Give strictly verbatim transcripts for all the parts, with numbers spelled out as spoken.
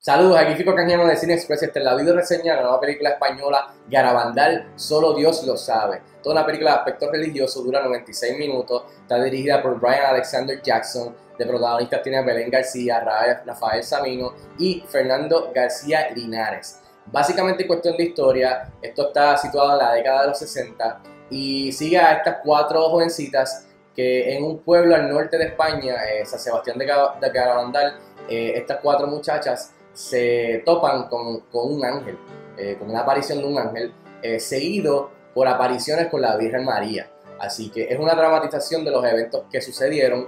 Saludos, aquí Fico Canjiano de Cine Express. Esta es la video reseña de la nueva película española Garabandal, Solo Dios lo sabe. Toda una película de aspecto religioso, dura noventa y seis minutos, está dirigida por Brian Alexander Jackson. De protagonistas tiene a Belén García, Rafael Samino y Fernando García Linares. Básicamente, cuestión de historia, esto está situado en la década de los sesenta y sigue a estas cuatro jovencitas que en un pueblo al norte de España, eh, San Sebastián de, de Garabandal, eh, estas cuatro muchachas se topan con, con un ángel, eh, con una aparición de un ángel, eh, seguido por apariciones con la Virgen María. Así que es una dramatización de los eventos que sucedieron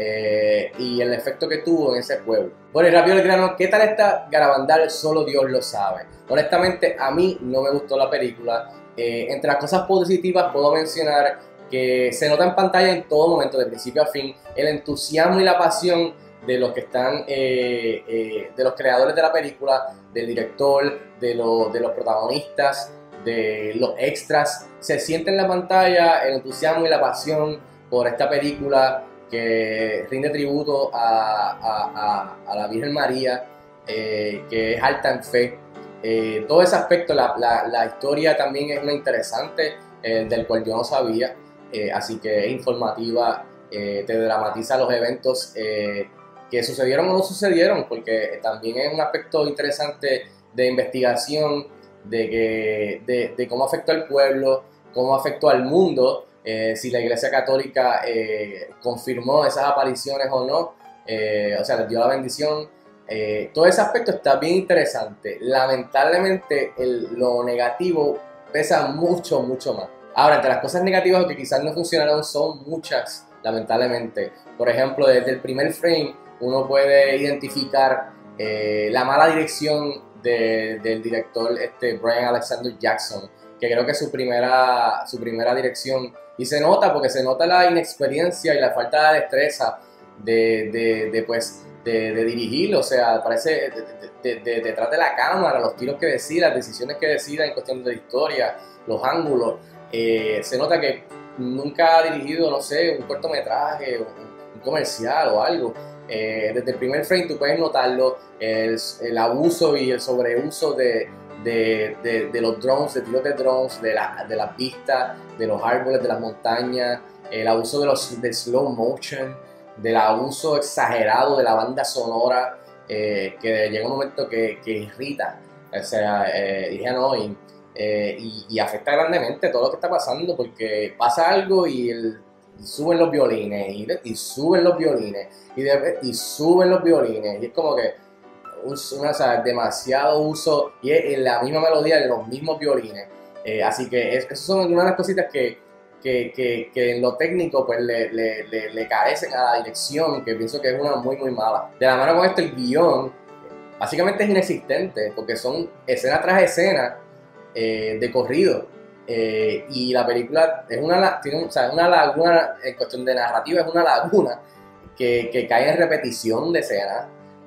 eh, y el efecto que tuvo en ese pueblo. Bueno, y rápido el grano, ¿qué tal está Garabandal? Solo Dios lo sabe. Honestamente, a mí no me gustó la película. Eh, entre las cosas positivas puedo mencionar que se nota en pantalla en todo momento, de principio a fin, el entusiasmo y la pasión de los que están, eh, eh, de los creadores de la película, del director, de, lo, de los protagonistas, de los extras. Se siente en la pantalla el entusiasmo y la pasión por esta película que rinde tributo a, a, a, a la Virgen María, eh, que es alta en fe. Eh, todo ese aspecto, la, la, la historia también es una interesante, eh, del cual yo no sabía, eh, así que es informativa, eh, te dramatiza los eventos eh, que sucedieron o no sucedieron, porque también es un aspecto interesante de investigación de, que, de, de cómo afectó al pueblo, cómo afectó al mundo, eh, si la Iglesia Católica eh, confirmó esas apariciones o no, eh, o sea, les dio la bendición. Eh, todo ese aspecto está bien interesante. Lamentablemente el, lo negativo pesa mucho, mucho más. Ahora, entre las cosas negativas que quizás no funcionaron son muchas, lamentablemente. Por ejemplo, desde el primer frame uno puede identificar eh, la mala dirección de, del director este, Brian Alexander Jackson, que creo que es su primera, su primera dirección. Y se nota, porque se nota la inexperiencia y la falta de destreza de, de, de, pues, de, de dirigir. O sea, parece de, de, de, detrás de la cámara, los tiros que decida, las decisiones que decida en cuestión de historia, los ángulos. Eh, se nota que nunca ha dirigido, no sé, un cortometraje, un, un comercial o algo. Eh, desde el primer frame tú puedes notarlo, el, el abuso y el sobreuso de, de, de, de los drones, de tiros de drones, de, la, de las vistas, de los árboles, de las montañas, el abuso de los de slow motion, del abuso exagerado de la banda sonora, eh, que llega un momento que, que irrita, o sea, eh, dije no, y, eh, y, y afecta grandemente todo lo que está pasando, porque pasa algo y el y suben los violines, y, y suben los violines, y, de, y suben los violines, y es como que un, una, o sea, demasiado uso, y es en la misma melodía de los mismos violines. Eh, así que es, esas son una de las cositas que, que, que, que en lo técnico pues le, le, le, le carecen a la dirección, que pienso que es una muy muy mala. De la mano con esto, el guión básicamente es inexistente, porque son escena tras escena eh, de corrido. Eh, y la película es una, tiene, o sea, una laguna, en cuestión de narrativa, es una laguna que, que cae en repetición de escenas.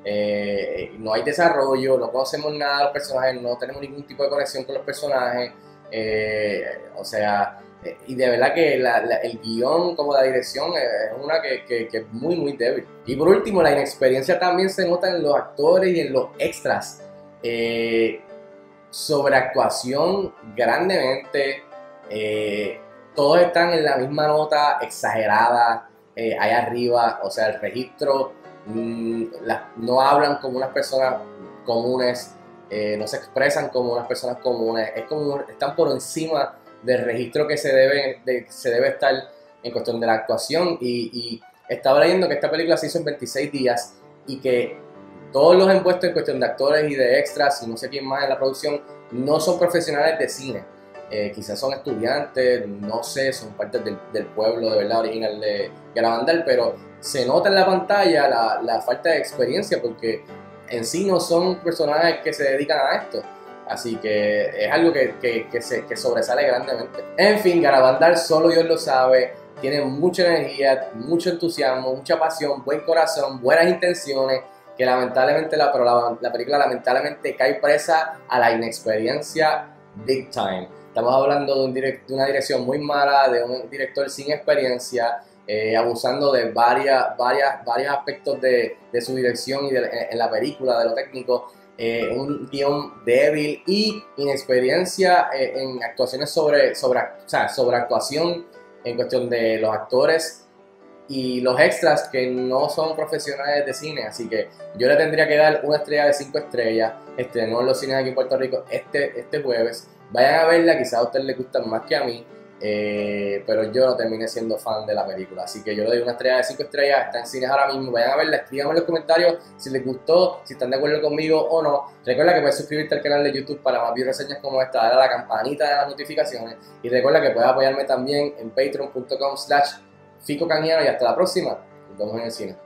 Eh, no hay desarrollo, no conocemos nada de los personajes, no tenemos ningún tipo de conexión con los personajes. Eh, o sea, eh, y de verdad que la, la, el guión como la dirección es una que, que, que es muy, muy débil. Y por último, la inexperiencia también se nota en los actores y en los extras. Eh, Sobreactuación grandemente, eh, todos están en la misma nota exagerada, eh, ahí arriba, o sea, el registro, mmm, la, no hablan como unas personas comunes, eh, no se expresan como unas personas comunes, es como, están por encima del registro que se debe, de, se debe estar en cuestión de la actuación. Y, y estaba leyendo que esta película se hizo en veintiséis días y que todos los impuestos en cuestión de actores y de extras y no sé quién más en la producción no son profesionales de cine. Eh, quizás son estudiantes, no sé, son parte del, del pueblo de verdad original de Garabandal, pero se nota en la pantalla la, la falta de experiencia, porque en sí no son personajes que se dedican a esto. Así que es algo que, que, que, se, que sobresale grandemente. En fin, Garabandal, solo Dios lo sabe. Tiene mucha energía, mucho entusiasmo, mucha pasión, buen corazón, buenas intenciones, que lamentablemente la, pero la, la película lamentablemente cae presa a la inexperiencia big time. Estamos hablando de, un direct, de una dirección muy mala, de un director sin experiencia, eh, abusando de varias, varias, varios aspectos de, de su dirección y de, en, en la película, de lo técnico, eh, un guión débil y inexperiencia eh, en actuaciones sobre, sobre, o sea, sobre actuación en cuestión de los actores y los extras que no son profesionales de cine, así que yo le tendría que dar una estrella de cinco estrellas. Estrenó en los cines aquí en Puerto Rico este, este jueves. Vayan a verla, quizás a ustedes les gustan más que a mí, eh, pero yo no terminé siendo fan de la película, así que yo le doy una estrella de cinco estrellas. Está en cines ahora mismo, vayan a verla, escríbanme en los comentarios si les gustó, si están de acuerdo conmigo o no. Recuerda que puedes suscribirte al canal de YouTube para más video reseñas como esta, darle a la campanita de las notificaciones y recuerda que puedes apoyarme también en patreon punto com slash Fico Cañano y hasta la próxima. Nos vemos en el cine.